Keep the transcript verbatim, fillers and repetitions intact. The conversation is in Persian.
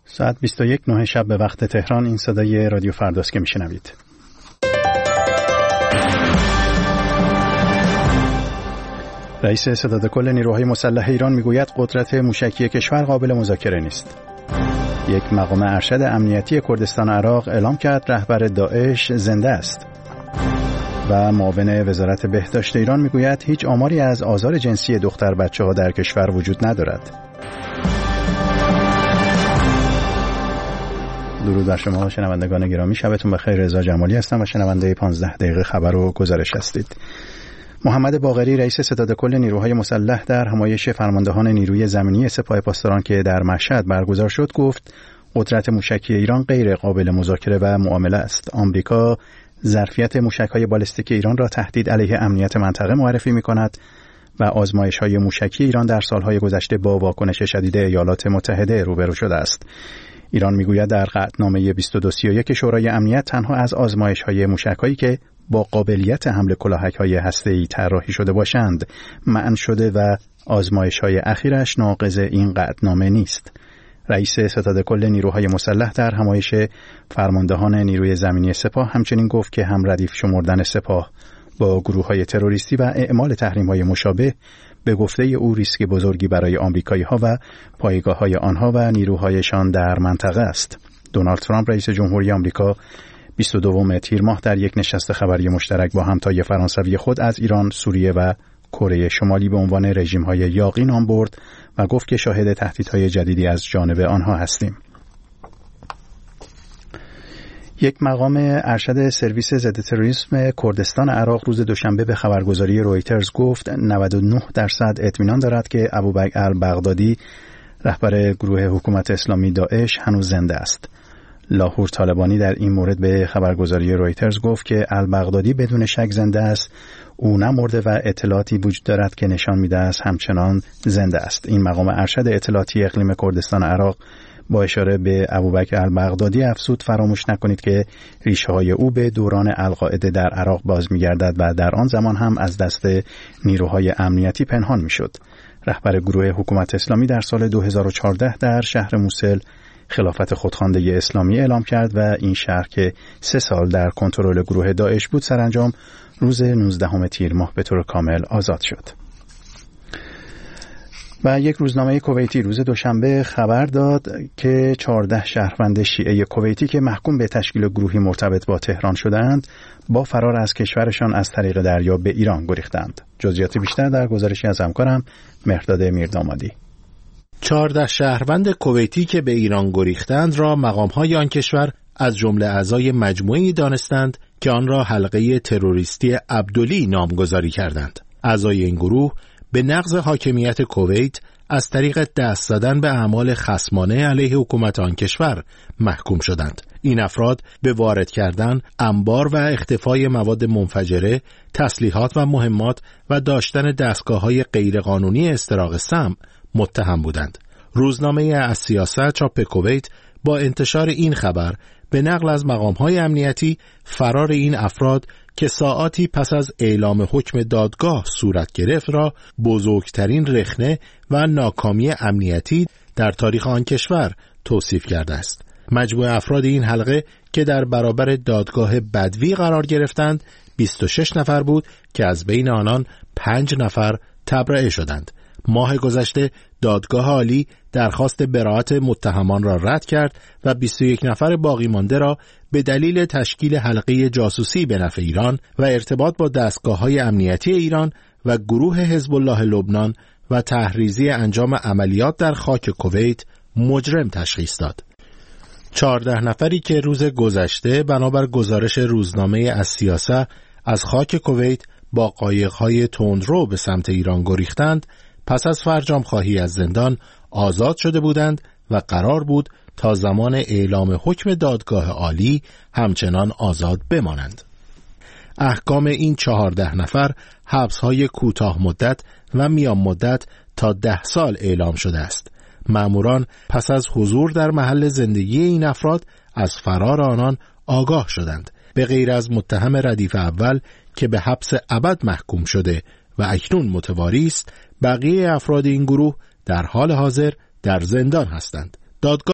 ساعت بیست و یک نه شب به وقت تهران. این صدای رادیو فرداست که میشنوید. رئیس ستاد کل نیروهای مسلح ایران میگوید قدرت موشکی کشور قابل مذاکره نیست. یک مقام ارشد امنیتی کردستان عراق اعلام کرد رهبر داعش زنده است. و معاون وزارت بهداشت ایران میگوید هیچ آماری از آزار جنسی دختر بچه‌ها در کشور وجود ندارد. درود بر شما شنوندگان گرامی، شبتون بخیر. رضا جمالی هستم و شنونده پانزده دقیقه خبر و گزارش هستید. محمد باقری رئیس ستاد کل نیروهای مسلح در همایش فرماندهان نیروی زمینی سپاه پاسداران که در مشهد برگزار شد گفت قدرت موشکی ایران غیر قابل مذاکره و معامله است. آمریکا ظرفیت موشک‌های بالستیک ایران را تهدید علیه امنیت منطقه معرفی می‌کند و آزمایش‌های موشکی ایران در سال‌های گذشته با واکنش شدید ایالات متحده روبرو شده است. ایران میگوید در قطعنامه بیست و دو سی و یک شورای امنیت تنها از آزمایش‌های موشک‌هایی که با قابلیت حمل کلاهک‌های هسته‌ای طراحی شده باشند منع شده و آزمایش‌های اخیرش ناقض این قطعنامه نیست. رئیس ستاد کل نیروهای مسلح در همایش فرماندهان نیروی زمینی سپاه همچنین گفت که هم ردیف شمردن سپاه با گروه‌های تروریستی و اعمال تحریم‌های مشابه به گفته او ریسک بزرگی برای آمریکایی‌ها و پایگاه‌های آنها و نیروهایشان در منطقه است. دونالد ترامپ رئیس جمهوری آمریکا بیست و دوم تیر ماه در یک نشست خبری مشترک با همتای فرانسوی خود از ایران، سوریه و کره شمالی به عنوان رژیم‌های یاغی نام برد و گفت که شاهد تهدیدهای جدیدی از جانب آنها هستیم. یک مقام ارشد سرویس ضد تروریسم کردستان عراق روز دوشنبه به خبرگزاری رویترز گفت نود و نه درصد اطمینان دارد که ابوبکر البغدادی رهبر گروه حکومت اسلامی داعش هنوز زنده است. لاهور طالبانی در این مورد به خبرگزاری رویترز گفت که البغدادی بدون شک زنده است. او نمرده و اطلاعاتی وجود دارد که نشان می‌دهد است همچنان زنده است. این مقام ارشد اطلاعاتی اقلیم کردستان عراق با اشاره به ابوبکر البغدادی افزود فراموش نکنید که ریشه‌های او به دوران القاعده در عراق باز می‌گردد و در آن زمان هم از دست نیروهای امنیتی پنهان می‌شد. رهبر گروه حکومت اسلامی در سال دو هزار و چهارده در شهر موسل خلافت خودخوانده اسلامی اعلام کرد و این شهر که سه سال در کنترل گروه داعش بود سرانجام روز نوزدهم تیر ماه به طور کامل آزاد شد. و یک روزنامه کویتی روز دوشنبه خبر داد که چهارده شهروند شیعه کویتی که محکوم به تشکیل گروهی مرتبط با تهران شدند با فرار از کشورشان از طریق دریا به ایران گریختند. جزئیات بیشتر در گزارشی از همکارم مهرداد میردامادی. چهارده شهروند کویتی که به ایران گریختند را مقام‌های آن کشور از جمله اعضای مجموعه‌ای دانستند که آن را حلقه تروریستی عبدلی نامگذاری کردند. اعضای این گروه به نقض حاکمیت کویت از طریق دست زدن به اعمال خصمانه علیه حکومت آن کشور محکوم شدند. این افراد به وارد کردن، انبار و اختفای مواد منفجره، تسلیحات و مهمات و داشتن دستگاه‌های غیرقانونی استراق سم متهم بودند. روزنامه السیاست چاپ کویت با انتشار این خبر به نقل از مقام‌های امنیتی فرار این افراد که ساعاتی پس از اعلام حکم دادگاه صورت گرفت را بزرگترین رخنه و ناکامی امنیتی در تاریخ آن کشور توصیف کرده است. مجموع افراد این حلقه که در برابر دادگاه بدوی قرار گرفتند بیست و شش نفر بود که از بین آنان پنج نفر تبرئه شدند. ماه گذشته دادگاه عالی درخواست براءت متهمان را رد کرد و بیست و یک نفر باقی مانده را به دلیل تشکیل حلقه جاسوسی به نفع ایران و ارتباط با دستگاه‌های امنیتی ایران و گروه حزب الله لبنان و تحریزی انجام عملیات در خاک کویت مجرم تشخیص داد. چهارده نفری که روز گذشته بنابر گزارش روزنامه السیاست از خاک کویت با قایق‌های تندرو به سمت ایران گریختند پس از فرجام خواهی از زندان آزاد شده بودند و قرار بود تا زمان اعلام حکم دادگاه عالی همچنان آزاد بمانند. احکام این چهارده نفر حبس‌های کوتاه مدت و میان مدت تا ده سال اعلام شده است. مأموران پس از حضور در محل زندگی این افراد از فرار آنان آگاه شدند. به غیر از متهم ردیف اول که به حبس ابد محکوم شده و اکنون متواری است، بقیه افراد این گروه در حال حاضر در زندان هستند. دادگاه